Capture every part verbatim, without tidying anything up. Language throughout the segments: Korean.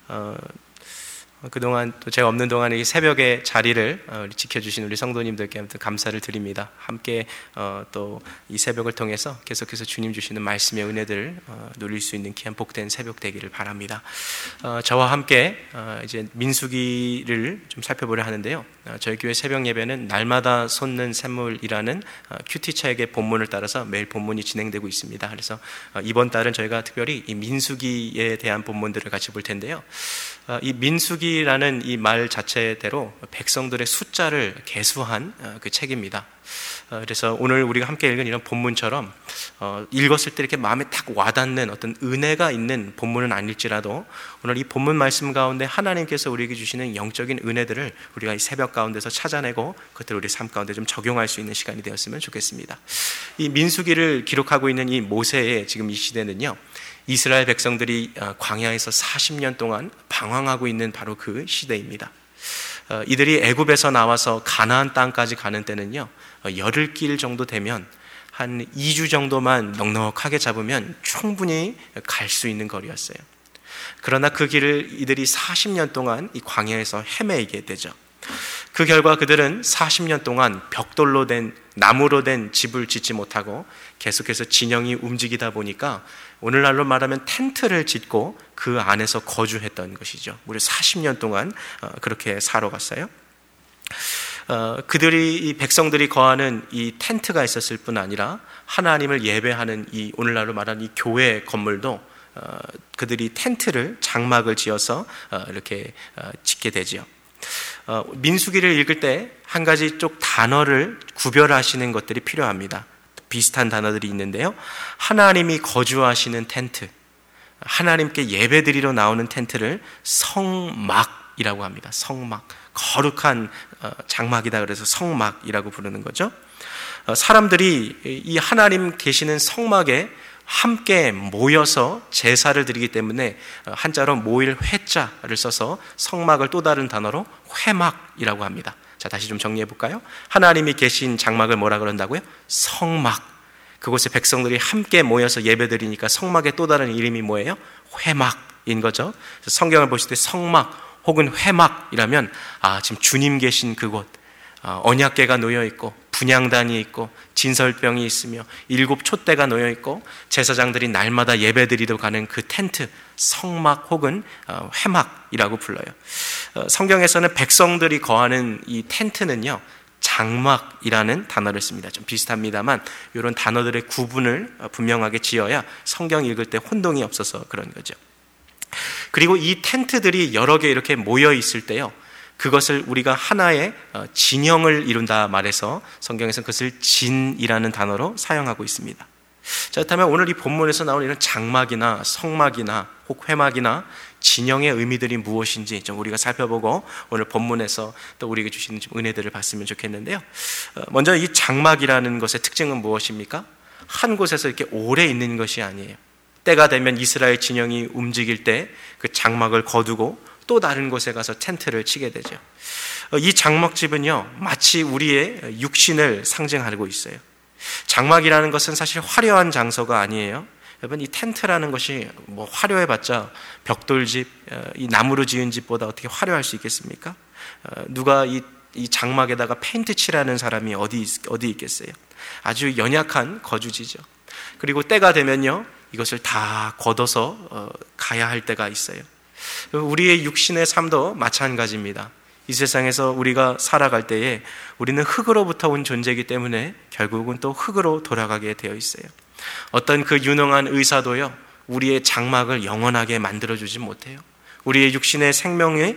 어, 그동안 또 제가 없는 동안에 이 새벽의 자리를 어, 지켜주신 우리 성도님들께 아무튼 감사를 드립니다. 함께 어, 또 이 새벽을 통해서 계속해서 주님 주시는 말씀의 은혜들을 어, 누릴 수 있는 귀한 복된 새벽 되기를 바랍니다. 어, 저와 함께 어, 이제 민수기를 좀 살펴보려 하는데요. 어, 저희 교회 새벽 예배는 날마다 솟는 샘물이라는 어, 큐티처에게 본문을 따라서 매일 본문이 진행되고 있습니다. 그래서 어, 이번 달은 저희가 특별히 이 민수기에 대한 본문들을 같이 볼 텐데요. 어, 이 민수기라는 이 말 자체대로 백성들의 숫자를 계수한 어, 그 책입니다. 어, 그래서 오늘 우리가 함께 읽은 이런 본문처럼 어, 읽었을 때 이렇게 마음에 딱 와닿는 어떤 은혜가 있는 본문은 아닐지라도 오늘 이 본문 말씀 가운데 하나님께서 우리에게 주시는 영적인 은혜들을 우리가 이 새벽 가운데서 찾아내고 그것들을 우리 삶 가운데 좀 적용할 수 있는 시간이 되었으면 좋겠습니다. 이 민수기를 기록하고 있는 이 모세의 지금 이 시대는요, 이스라엘 백성들이 광야에서 사십 년 동안 방황하고 있는 바로 그 시대입니다. 이들이 애굽에서 나와서 가나안 땅까지 가는 때는요, 열흘길 정도 되면 한 이 주 정도만 넉넉하게 잡으면 충분히 갈 수 있는 거리였어요. 그러나 그 길을 이들이 사십 년 동안 이 광야에서 헤매게 되죠. 그 결과 그들은 사십 년 동안 벽돌로 된, 나무로 된 집을 짓지 못하고 계속해서 진영이 움직이다 보니까 오늘날로 말하면 텐트를 짓고 그 안에서 거주했던 것이죠. 무려 사십 년 동안 그렇게 살아갔어요. 어, 그들이, 이 백성들이 거하는 이 텐트가 있었을 뿐 아니라 하나님을 예배하는 이 오늘날로 말하는 이 교회 건물도 어, 그들이 텐트를, 장막을 지어서 어, 이렇게 어, 짓게 되지요. 어, 민수기를 읽을 때 한 가지 쪽 단어를 구별하시는 것들이 필요합니다. 비슷한 단어들이 있는데요. 하나님이 거주하시는 텐트, 하나님께 예배드리러 나오는 텐트를 성막이라고 합니다. 성막, 거룩한 장막이다 그래서 성막이라고 부르는 거죠. 사람들이 이 하나님 계시는 성막에 함께 모여서 제사를 드리기 때문에 한자로 모일 회자를 써서 성막을 또 다른 단어로 회막이라고 합니다. 자, 다시 좀 정리해 볼까요? 하나님이 계신 장막을 뭐라 그런다고요? 성막. 그곳에 백성들이 함께 모여서 예배드리니까 성막의 또 다른 이름이 뭐예요? 회막인 거죠. 성경을 보실 때 성막 혹은 회막이라면 아, 지금 주님 계신 그곳, 언약궤가 놓여 있고 분향단이 있고 진설병이 있으며 일곱 촛대가 놓여 있고 제사장들이 날마다 예배드리러 가는 그 텐트, 성막 혹은 회막이라고 불러요. 성경에서는 백성들이 거하는 이 텐트는요, 장막이라는 단어를 씁니다. 좀 비슷합니다만 이런 단어들의 구분을 분명하게 지어야 성경 읽을 때 혼동이 없어서 그런 거죠. 그리고 이 텐트들이 여러 개 이렇게 모여 있을 때요, 그것을 우리가 하나의 진영을 이룬다 말해서 성경에서는 그것을 진이라는 단어로 사용하고 있습니다. 자, 그렇다면 오늘 이 본문에서 나오는 이런 장막이나 성막이나 혹 회막이나 진영의 의미들이 무엇인지 좀 우리가 살펴보고 오늘 본문에서 또 우리에게 주시는 좀 은혜들을 봤으면 좋겠는데요. 먼저 이 장막이라는 것의 특징은 무엇입니까? 한 곳에서 이렇게 오래 있는 것이 아니에요. 때가 되면 이스라엘 진영이 움직일 때 그 장막을 거두고 또 다른 곳에 가서 텐트를 치게 되죠. 이 장막집은요, 마치 우리의 육신을 상징하고 있어요. 장막이라는 것은 사실 화려한 장소가 아니에요. 여러분, 이 텐트라는 것이 뭐 화려해봤자 벽돌집, 이 나무로 지은 집보다 어떻게 화려할 수 있겠습니까? 누가 이, 이 장막에다가 페인트 칠하는 사람이 어디, 어디 있겠어요? 아주 연약한 거주지죠. 그리고 때가 되면요, 이것을 다 걷어서 어, 가야 할 때가 있어요. 우리의 육신의 삶도 마찬가지입니다. 이 세상에서 우리가 살아갈 때에 우리는 흙으로부터 온 존재이기 때문에 결국은 또 흙으로 돌아가게 되어 있어요. 어떤 그 유능한 의사도요, 우리의 장막을 영원하게 만들어주지 못해요. 우리의 육신의 생명이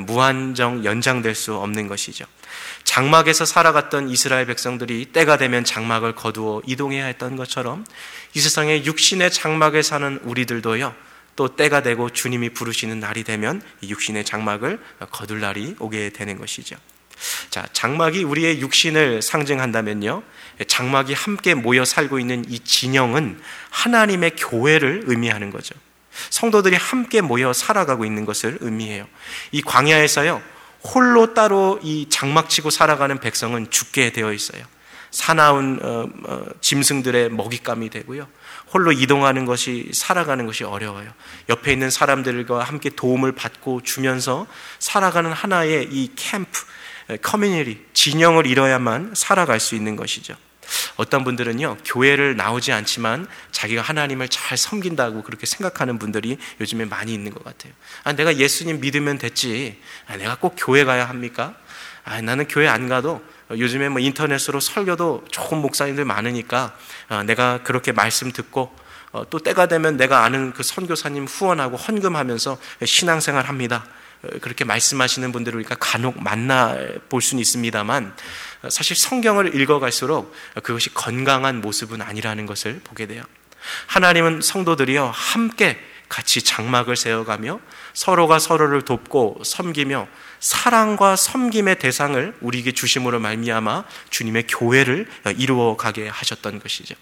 무한정 연장될 수 없는 것이죠. 장막에서 살아갔던 이스라엘 백성들이 때가 되면 장막을 거두어 이동해야 했던 것처럼 이 세상의 육신의 장막에 사는 우리들도요, 또 때가 되고 주님이 부르시는 날이 되면 이 육신의 장막을 거둘 날이 오게 되는 것이죠. 자, 장막이 우리의 육신을 상징한다면요, 장막이 함께 모여 살고 있는 이 진영은 하나님의 교회를 의미하는 거죠. 성도들이 함께 모여 살아가고 있는 것을 의미해요. 이 광야에서요, 홀로 따로 이 장막치고 살아가는 백성은 죽게 되어 있어요. 사나운 어, 어, 짐승들의 먹잇감이 되고요. 홀로 이동하는 것이, 살아가는 것이 어려워요. 옆에 있는 사람들과 함께 도움을 받고 주면서 살아가는 하나의 이 캠프, 커뮤니티, 진영을 이뤄야만 살아갈 수 있는 것이죠. 어떤 분들은요, 교회를 나오지 않지만 자기가 하나님을 잘 섬긴다고 그렇게 생각하는 분들이 요즘에 많이 있는 것 같아요. 아, 내가 예수님 믿으면 됐지. 아, 내가 꼭 교회 가야 합니까? 아, 나는 교회 안 가도 요즘에 뭐 인터넷으로 설교도 좋은 목사님들 많으니까 아, 내가 그렇게 말씀 듣고 어, 또 때가 되면 내가 아는 그 선교사님 후원하고 헌금하면서 신앙생활 합니다. 그렇게 말씀하시는 분들을 우리가 간혹 만나볼 수는 있습니다만, 사실 성경을 읽어갈수록 그것이 건강한 모습은 아니라는 것을 보게 돼요. 하나님은 성도들이요, 함께 같이 장막을 세워가며 서로가 서로를 돕고 섬기며 사랑과 섬김의 대상을 우리에게 주심으로 말미암아 주님의 교회를 이루어가게 하셨던 것이죠.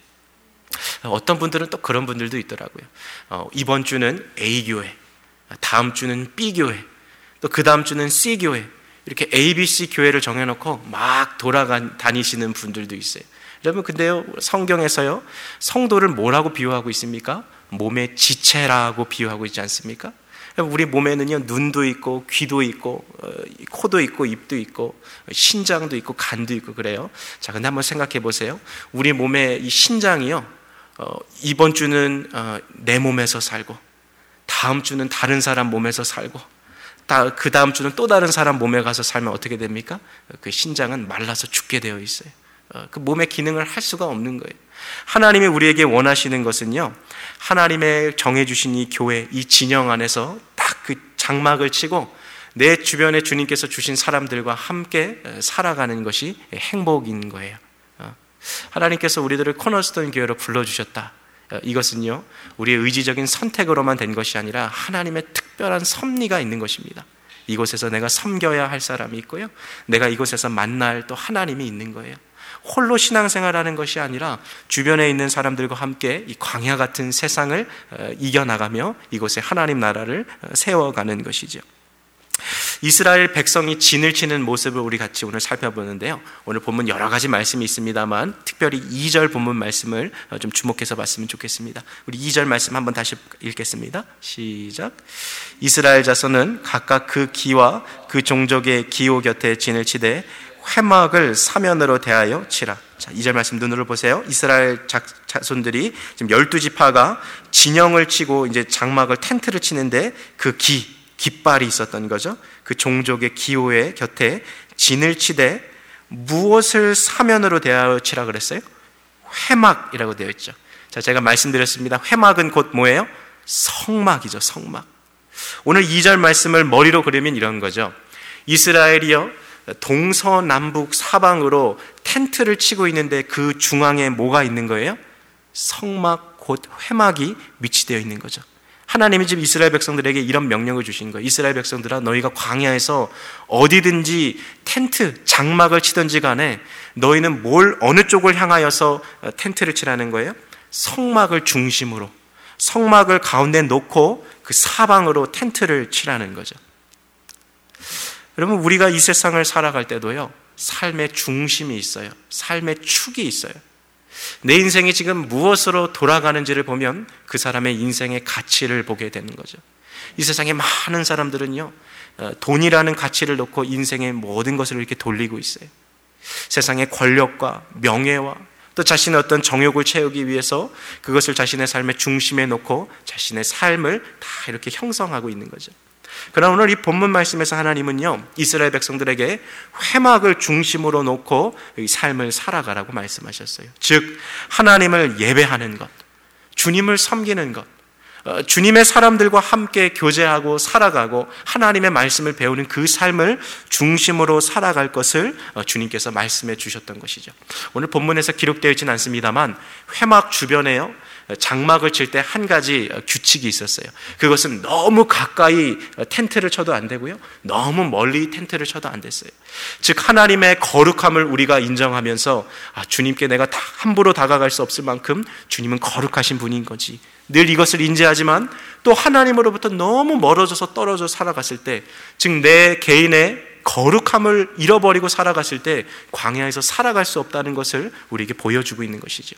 어떤 분들은 또 그런 분들도 있더라고요. 어, 이번 주는 A 교회, 다음 주는 B 교회, 또 그 다음 주는 C 교회, 이렇게 A, B, C 교회를 정해놓고 막 돌아다니시는 분들도 있어요. 여러분, 근데요, 성경에서요, 성도를 뭐라고 비유하고 있습니까? 몸의 지체라고 비유하고 있지 않습니까? 우리 몸에는요, 눈도 있고 귀도 있고 코도 있고 입도 있고 신장도 있고 간도 있고 그래요. 자, 근데 한번 생각해 보세요. 우리 몸의 이 신장이요, 어, 이번 주는 어, 내 몸에서 살고, 다음 주는 다른 사람 몸에서 살고, 그 다음 주는 또 다른 사람 몸에 가서 살면 어떻게 됩니까? 그 신장은 말라서 죽게 되어 있어요. 그 몸의 기능을 할 수가 없는 거예요. 하나님이 우리에게 원하시는 것은요, 하나님의 정해주신 이 교회, 이 진영 안에서 딱 그 장막을 치고 내 주변에 주님께서 주신 사람들과 함께 살아가는 것이 행복인 거예요. 하나님께서 우리들을 코너스톤 교회로 불러주셨다. 이것은요, 우리의 의지적인 선택으로만 된 것이 아니라 하나님의 특별한 섭리가 있는 것입니다. 이곳에서 내가 섬겨야 할 사람이 있고요, 내가 이곳에서 만날 또 하나님이 있는 거예요. 홀로 신앙생활하는 것이 아니라 주변에 있는 사람들과 함께 이 광야 같은 세상을 이겨나가며 이곳에 하나님 나라를 세워가는 것이죠. 이스라엘 백성이 진을 치는 모습을 우리 같이 오늘 살펴보는데요, 오늘 본문 여러 가지 말씀이 있습니다만 특별히 이 절 본문 말씀을 좀 주목해서 봤으면 좋겠습니다. 우리 이 절 말씀 한번 다시 읽겠습니다. 시작. 이스라엘 자손은 각각 그 기와 그 종족의 기호 곁에 진을 치되 회막을 사면으로 대하여 치라. 자, 이 절 말씀 눈으로 보세요. 이스라엘 자손들이 지금 열두 지파가 진영을 치고 이제 장막을, 텐트를 치는데 그 기, 깃발이 있었던 거죠. 그 종족의 기호의 곁에 진을 치되 무엇을 사면으로 대하여 치라 그랬어요? 회막이라고 되어 있죠. 자, 제가 말씀드렸습니다. 회막은 곧 뭐예요? 성막이죠. 성막. 오늘 이 절 말씀을 머리로 그리면 이런 거죠. 이스라엘이요, 동서남북 사방으로 텐트를 치고 있는데 그 중앙에 뭐가 있는 거예요? 성막, 곧 회막이 위치되어 있는 거죠. 하나님이 지금 이스라엘 백성들에게 이런 명령을 주신 거예요. 이스라엘 백성들아, 너희가 광야에서 어디든지 텐트, 장막을 치든지 간에 너희는 뭘, 어느 쪽을 향하여서 텐트를 치라는 거예요? 성막을 중심으로, 성막을 가운데 놓고 그 사방으로 텐트를 치라는 거죠. 여러분, 우리가 이 세상을 살아갈 때도요, 삶의 중심이 있어요. 삶의 축이 있어요. 내 인생이 지금 무엇으로 돌아가는지를 보면 그 사람의 인생의 가치를 보게 되는 거죠. 이 세상에 많은 사람들은요, 돈이라는 가치를 놓고 인생의 모든 것을 이렇게 돌리고 있어요. 세상의 권력과 명예와 또 자신의 어떤 정욕을 채우기 위해서 그것을 자신의 삶의 중심에 놓고 자신의 삶을 다 이렇게 형성하고 있는 거죠. 그러나 오늘 이 본문 말씀에서 하나님은요, 이스라엘 백성들에게 회막을 중심으로 놓고 이 삶을 살아가라고 말씀하셨어요. 즉, 하나님을 예배하는 것, 주님을 섬기는 것, 주님의 사람들과 함께 교제하고 살아가고 하나님의 말씀을 배우는 그 삶을 중심으로 살아갈 것을 주님께서 말씀해 주셨던 것이죠. 오늘 본문에서 기록되어 있지는 않습니다만 회막 주변에요, 장막을 칠 때 한 가지 규칙이 있었어요. 그것은 너무 가까이 텐트를 쳐도 안 되고요, 너무 멀리 텐트를 쳐도 안 됐어요. 즉, 하나님의 거룩함을 우리가 인정하면서 아, 주님께 내가 다 함부로 다가갈 수 없을 만큼 주님은 거룩하신 분인 거지, 늘 이것을 인지하지만 또 하나님으로부터 너무 멀어져서 떨어져 살아갔을 때, 즉 내 개인의 거룩함을 잃어버리고 살아갔을 때 광야에서 살아갈 수 없다는 것을 우리에게 보여주고 있는 것이죠.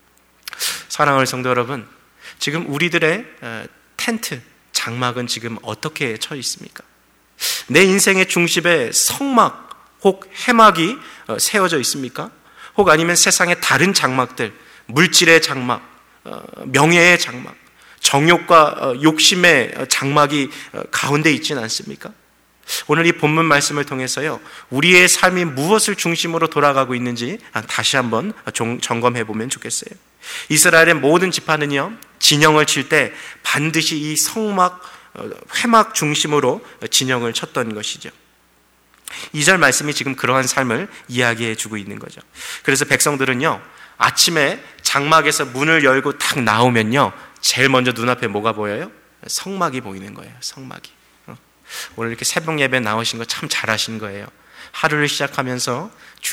사랑하는 성도 여러분, 지금 우리들의 텐트, 장막은 지금 어떻게 처해 있습니까? 내 인생의 중심에 성막 혹 해막이 세워져 있습니까? 혹 아니면 세상의 다른 장막들, 물질의 장막, 명예의 장막, 정욕과 욕심의 장막이 가운데 있지는 않습니까? 오늘 이 본문 말씀을 통해서요, 우리의 삶이 무엇을 중심으로 돌아가고 있는지 다시 한번 점검해 보면 좋겠어요. 이스라엘의 모든 지파는요, 진영을 칠 때 반드시 이 성막, 회막 중심으로 진영을 쳤던 것이죠. 이 절 말씀이 지금 그러한 삶을 이야기해 주고 있는 거죠. 그래서 백성들은요, 아침에 장막에서 문을 열고 딱 나오면요, 제일 먼저 눈앞에 뭐가 보여요? 성막이 보이는 거예요. 성막이. 오늘 이렇게 새벽 예배 나오신 거 참 잘하신 거예요. 하루를 시작하면서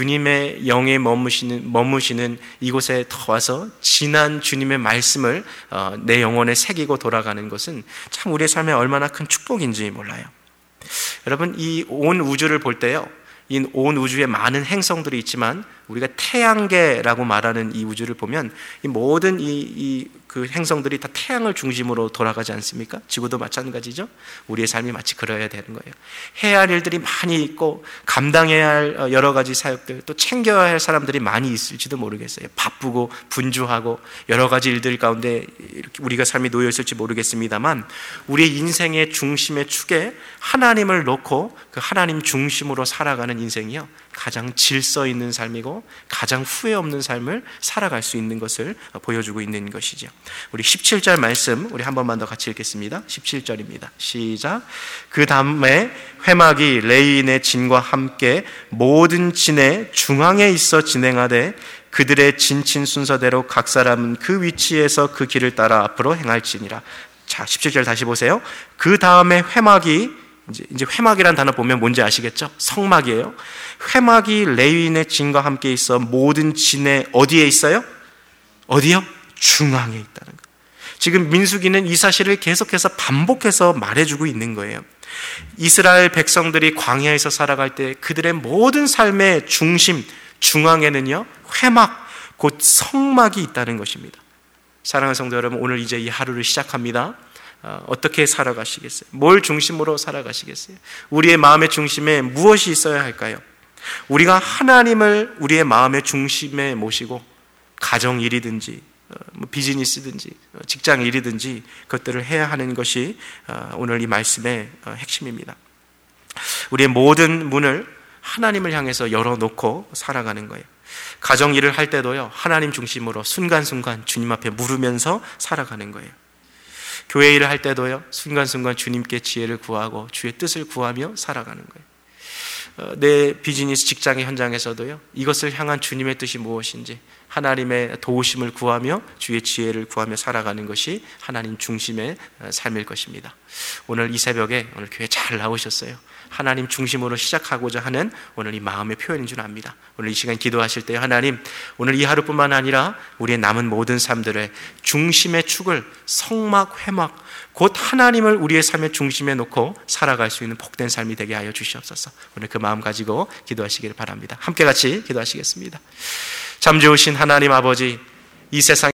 주님의 영에 머무시는, 머무시는 이곳에 더 와서 지난 주님의 말씀을 내 영혼에 새기고 돌아가는 것은 참 우리의 삶에 얼마나 큰 축복인지 몰라요. 여러분, 이 온 우주를 볼 때요, 이 온 우주에 많은 행성들이 있지만 우리가 태양계라고 말하는 이 우주를 보면 이 모든 이, 이 그 행성들이 다 태양을 중심으로 돌아가지 않습니까? 지구도 마찬가지죠. 우리의 삶이 마치 그래야 되는 거예요. 해야 할 일들이 많이 있고 감당해야 할 여러 가지 사역들, 또 챙겨야 할 사람들이 많이 있을지도 모르겠어요. 바쁘고 분주하고 여러 가지 일들 가운데 우리가 삶이 놓여 있을지 모르겠습니다만, 우리의 인생의 중심의 축에 하나님을 놓고 그 하나님 중심으로 살아가는 인생이요, 가장 질서 있는 삶이고 가장 후회 없는 삶을 살아갈 수 있는 것을 보여주고 있는 것이죠. 우리 십칠 절 말씀 우리 한 번만 더 같이 읽겠습니다. 십칠 절입니다. 시작. 그 다음에 회막이 레위인의 진과 함께 모든 진의 중앙에 있어 진행하되 그들의 진친 순서대로 각 사람은 그 위치에서 그 길을 따라 앞으로 행할지니라. 자, 십칠 절 다시 보세요. 그 다음에 회막이, 이제, 이제 회막이라는 단어 보면 뭔지 아시겠죠? 성막이에요. 회막이 레위인의 진과 함께 있어 모든 진의 어디에 있어요? 어디요? 중앙에 있다는 거예요. 지금 민수기는 이 사실을 계속해서 반복해서 말해주고 있는 거예요. 이스라엘 백성들이 광야에서 살아갈 때 그들의 모든 삶의 중심, 중앙에는요, 회막, 곧 성막이 있다는 것입니다. 사랑하는 성도 여러분, 오늘 이제 이 하루를 시작합니다. 어떻게 살아가시겠어요? 뭘 중심으로 살아가시겠어요? 우리의 마음의 중심에 무엇이 있어야 할까요? 우리가 하나님을 우리의 마음의 중심에 모시고 가정 일이든지 비즈니스든지 직장 일이든지 그것들을 해야 하는 것이 오늘 이 말씀의 핵심입니다. 우리의 모든 문을 하나님을 향해서 열어놓고 살아가는 거예요. 가정 일을 할 때도요, 하나님 중심으로 순간순간 주님 앞에 물으면서 살아가는 거예요. 교회 일을 할 때도요, 순간순간 주님께 지혜를 구하고 주의 뜻을 구하며 살아가는 거예요. 내 비즈니스 직장의 현장에서도요, 이것을 향한 주님의 뜻이 무엇인지 하나님의 도우심을 구하며 주의 지혜를 구하며 살아가는 것이 하나님 중심의 삶일 것입니다. 오늘 이 새벽에 오늘 교회 잘 나오셨어요. 하나님 중심으로 시작하고자 하는 오늘 이 마음의 표현인 줄 압니다. 오늘 이 시간 기도하실 때 하나님, 오늘 이 하루뿐만 아니라 우리의 남은 모든 삶들의 중심의 축을 성막, 회막, 곧 하나님을 우리의 삶의 중심에 놓고 살아갈 수 있는 복된 삶이 되게 하여 주시옵소서. 오늘 그 마음 가지고 기도하시기를 바랍니다. 함께 같이 기도하시겠습니다. 참 좋으신 하나님 아버지, 이 세상